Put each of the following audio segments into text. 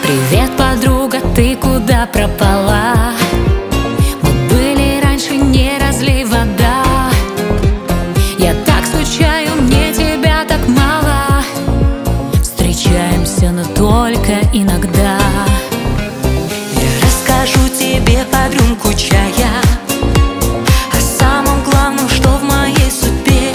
Привет, подруга, ты куда пропала? Мы были раньше, не разлей вода. Я так скучаю, мне тебя так мало. Встречаемся, но только иногда. Я расскажу тебе под рюмку чая о самом главном, что в моей судьбе.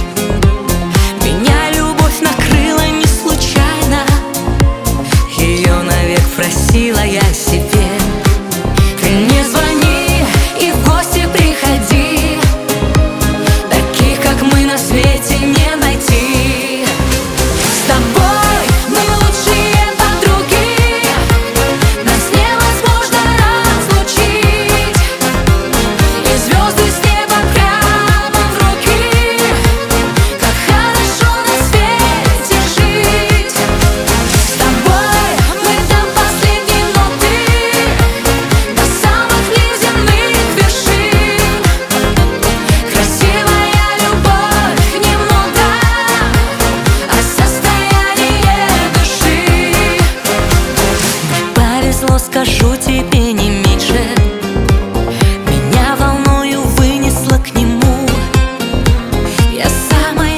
Меня любовь накрыла не случайно, ее навек просила я себе. Ты мне звони и в гости приходи, таких, как мы, на свете не найти. С тобой мы лучшие подруги, нас невозможно разлучить. И звезды с неба прямо в руки, как хорошо на свете жить. С тобой мы до последней ноты, до самых неземных вершин. Красивая любовь немного, а состояние души. Мне повезло, скажу тебе, не меньше. Меня волною вынесло к нему. Я самая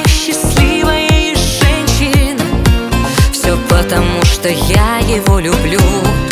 счастливая из женщин, все потому, что я его люблю.